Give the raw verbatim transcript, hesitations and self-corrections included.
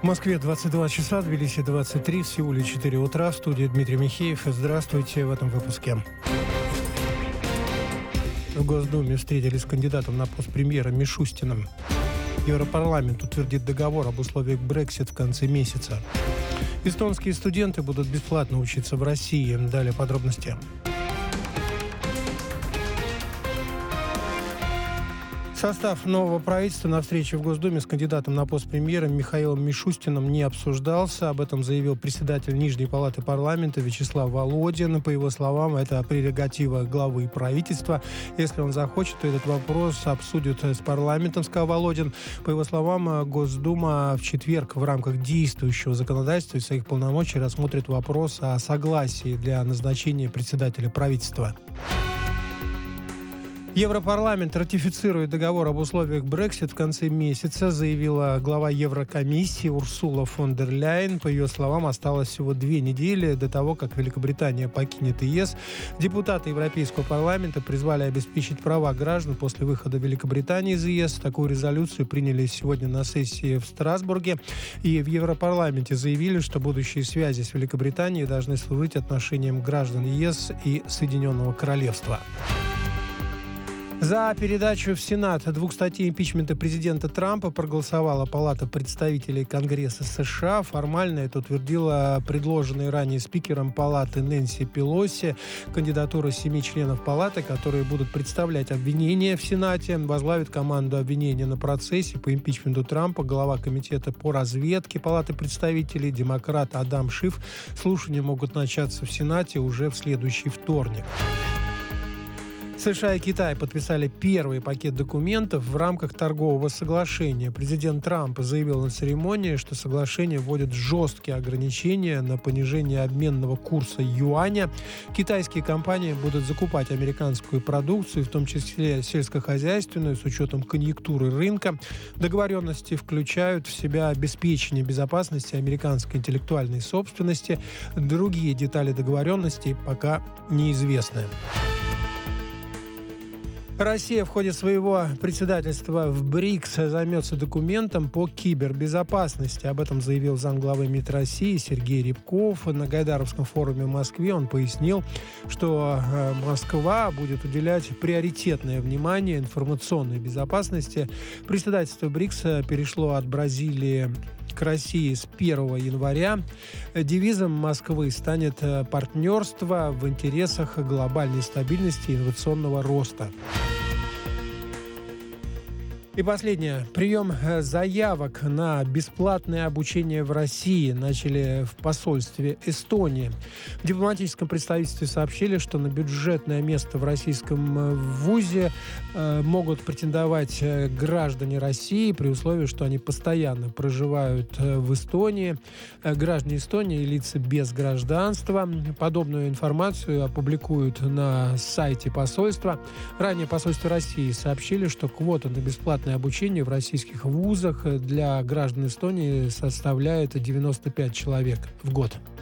В Москве двадцать два часа, в Тбилиси двадцать три, в Сеуле четыре утра. В студии Дмитрий Михеев. Здравствуйте в этом выпуске. В Госдуме встретились с кандидатом на пост премьера Мишустиным. Европарламент утвердит договор об условиях Brexit в конце месяца. Эстонские студенты будут бесплатно учиться в России. Далее подробности. Состав нового правительства на встрече в Госдуме с кандидатом на пост премьера Михаилом Мишустиным не обсуждался. Об этом заявил председатель Нижней палаты парламента Вячеслав Володин. По его словам, это прерогатива главы правительства. Если он захочет, то этот вопрос обсудят с парламентом, сказал Володин. По его словам, Госдума в четверг в рамках действующего законодательства и своих полномочий рассмотрит вопрос о согласии для назначения председателя правительства. Европарламент ратифицирует договор об условиях Brexit в конце месяца, заявила глава Еврокомиссии Урсула фон дер Ляйен. По ее словам, осталось всего две недели до того, как Великобритания покинет ЕС. Депутаты Европейского парламента призвали обеспечить права граждан после выхода Великобритании из ЕС. Такую резолюцию приняли сегодня на сессии в Страсбурге. И в Европарламенте заявили, что будущие связи с Великобританией должны служить отношениям граждан ЕС и Соединенного Королевства. За передачу в Сенат двух статей импичмента президента Трампа проголосовала Палата представителей Конгресса США. Формально это утвердила предложенная ранее спикером Палаты Нэнси Пелоси кандидатура семи членов Палаты, которые будут представлять обвинения в Сенате. Возглавит команду обвинения на процессе по импичменту Трампа глава комитета по разведке Палаты представителей, демократ Адам Шиф. Слушания могут начаться в Сенате уже в следующий вторник. США и Китай подписали первый пакет документов в рамках торгового соглашения. Президент Трамп заявил на церемонии, что соглашение вводит жесткие ограничения на понижение обменного курса юаня. Китайские компании будут закупать американскую продукцию, в том числе сельскохозяйственную, с учетом конъюнктуры рынка. Договоренности включают в себя обеспечение безопасности американской интеллектуальной собственности. Другие детали договоренностей пока неизвестны. Россия в ходе своего председательства в БРИКС займется документом по кибербезопасности. Об этом заявил замглавы МИД России Сергей Рябков. На Гайдаровском форуме в Москве он пояснил, что Москва будет уделять приоритетное внимание информационной безопасности. Председательство БРИКС перешло от Бразилии к России с первого января. Девизом Москвы станет партнерство в интересах глобальной стабильности и инновационного роста. И последнее. Прием заявок на бесплатное обучение в России начали в посольстве Эстонии. В дипломатическом представительстве сообщили, что на бюджетное место в российском вузе могут претендовать граждане России при условии, что они постоянно проживают в Эстонии. Граждане Эстонии и лица без гражданства. Подобную информацию опубликуют на сайте посольства. Ранее посольство России сообщили, что квота на бесплатное обучение в российских вузах для граждан Эстонии составляет девяносто пять человек в год.